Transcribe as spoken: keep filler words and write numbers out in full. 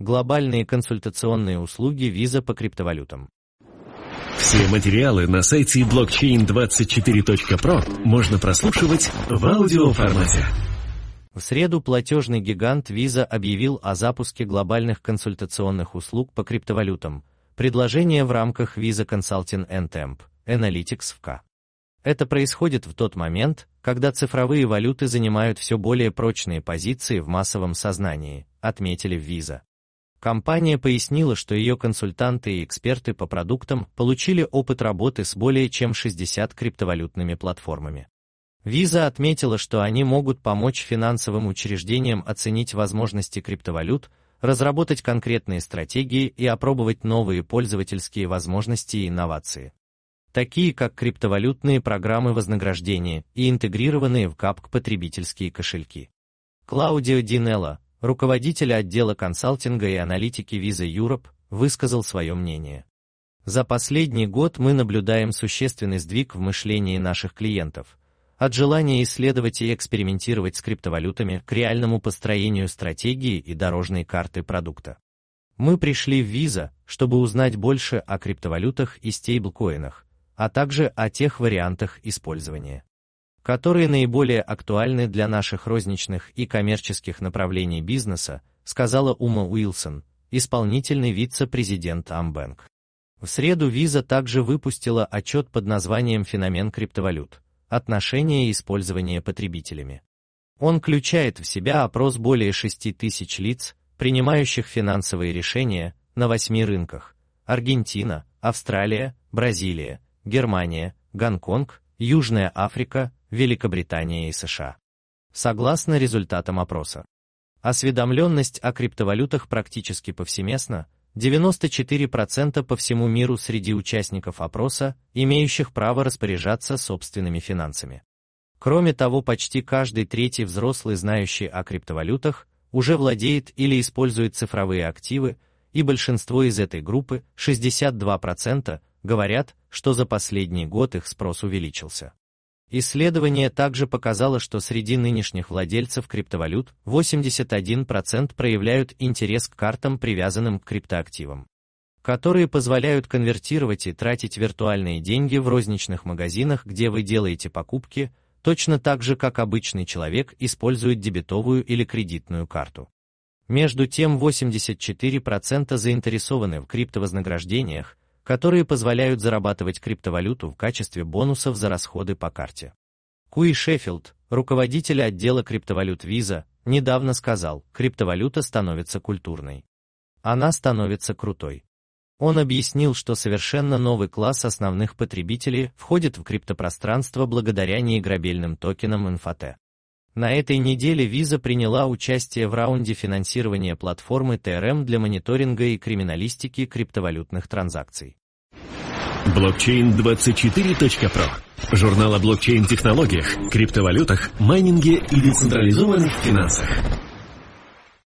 Глобальные консультационные услуги Visa по криптовалютам. Все материалы на сайте блокчейн двадцать четыре точка про можно прослушивать в аудиоформате. В среду платежный гигант Visa объявил о запуске глобальных консультационных услуг по криптовалютам, предложение в рамках Visa Consulting and Temp Analytics в ка. Это происходит в тот момент, когда цифровые валюты занимают все более прочные позиции в массовом сознании, отметили в Visa. Компания пояснила, что ее консультанты и эксперты по продуктам получили опыт работы с более чем шестьдесят криптовалютными платформами. Visa отметила, что они могут помочь финансовым учреждениям оценить возможности криптовалют, разработать конкретные стратегии и опробовать новые пользовательские возможности и инновации, такие как криптовалютные программы вознаграждения и интегрированные в капк потребительские кошельки. Клаудио Ди Нелло, руководитель отдела консалтинга и аналитики Visa Europe, высказал свое мнение. За последний год мы наблюдаем существенный сдвиг в мышлении наших клиентов, от желания исследовать и экспериментировать с криптовалютами к реальному построению стратегии и дорожной карты продукта. Мы пришли в Visa, чтобы узнать больше о криптовалютах и стейблкоинах, а также о тех вариантах использования, которые наиболее актуальны для наших розничных и коммерческих направлений бизнеса, сказала Ума Уилсон, исполнительный вице-президент Амбэнк. В среду Visa также выпустила отчет под названием «Феномен криптовалют. Отношение и использование потребителями». Он включает в себя опрос более шести тысяч лиц, принимающих финансовые решения, на восьми рынках: Аргентина, Австралия, Бразилия, Германия, Гонконг, Южная Африка, Великобритания и США. Согласно результатам опроса, осведомленность о криптовалютах практически повсеместна, девяносто четыре процента по всему миру среди участников опроса, имеющих право распоряжаться собственными финансами. Кроме того, почти каждый третий взрослый, знающий о криптовалютах, уже владеет или использует цифровые активы, и большинство из этой группы, шестьдесят два процента, говорят, что за последний год их спрос увеличился. Исследование также показало, что среди нынешних владельцев криптовалют восемьдесят один процент проявляют интерес к картам, привязанным к криптоактивам, которые позволяют конвертировать и тратить виртуальные деньги в розничных магазинах, где вы делаете покупки, точно так же, как обычный человек использует дебетовую или кредитную карту. Между тем, восемьдесят четыре процента заинтересованы в криптовознаграждениях, которые позволяют зарабатывать криптовалюту в качестве бонусов за расходы по карте. Куи Шеффилд, руководитель отдела криптовалют Visa, недавно сказал: криптовалюта становится культурной. Она становится крутой. Он объяснил, что совершенно новый класс основных потребителей входит в криптопространство благодаря неиграбельным токенам эн эф ти. На этой неделе Visa приняла участие в раунде финансирования платформы ти эр эм для мониторинга и криминалистики криптовалютных транзакций. блокчейн двадцать четыре точка про. Журнал о блокчейн-технологиях, криптовалютах, майнинге и децентрализованных финансах.